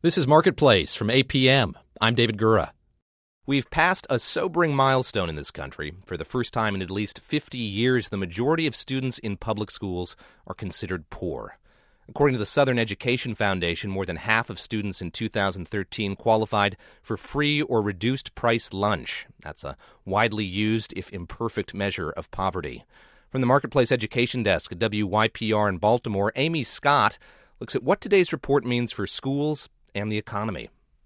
This is Marketplace from APM. I'm David Gura. We've passed a sobering milestone in this country. For the first time in at least 50 years, the majority of students in public schools are considered poor. According to the Southern Education Foundation, more than half of students in 2013 qualified for free or reduced price lunch. That's a widely used, if imperfect, measure of poverty. From the Marketplace Education Desk at WYPR in Baltimore, Amy Scott looks at what today's report means for schools and the economy.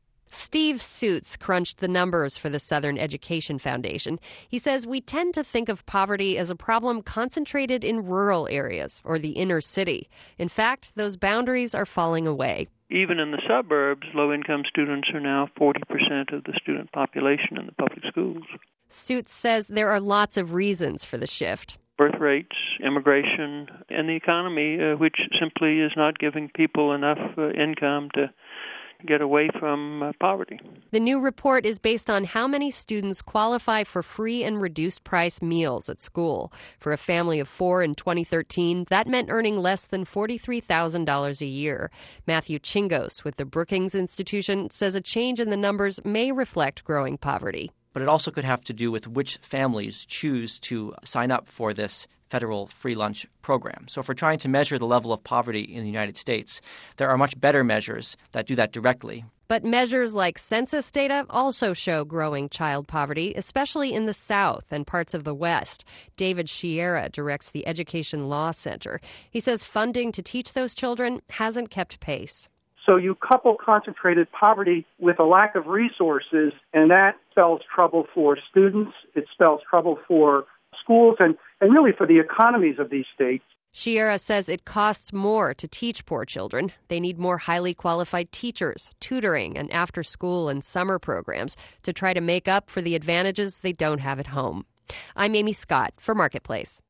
Steve Suits crunched the numbers for the Southern Education Foundation. He says we tend to think of poverty as a problem concentrated in rural areas or the inner city. In fact, those boundaries are falling away. Even in the suburbs, low-income students are now 40% of the student population in the public schools. Suits says there are lots of reasons for the shift. Birth rates, immigration, and the economy, which simply is not giving people enough income to get away from poverty. The new report is based on how many students qualify for free and reduced price meals at school. For a family of 4 in 2013, that meant earning less than $43,000 a year. Matthew Chingos with the Brookings Institution says a change in the numbers may reflect growing poverty. But it also could have to do with which families choose to sign up for this federal free lunch program. So if we're trying to measure the level of poverty in the United States, there are much better measures that do that directly. But measures like census data also show growing child poverty, especially in the South and parts of the West. David Sciarra directs the Education Law Center. He says funding to teach those children hasn't kept pace. So you couple concentrated poverty with a lack of resources, and that spells trouble for students. It spells trouble for schools and really for the economies of these states. Sciarra says it costs more to teach poor children. They need more highly qualified teachers, tutoring, and after-school and summer programs to try to make up for the advantages they don't have at home. I'm Amy Scott for Marketplace.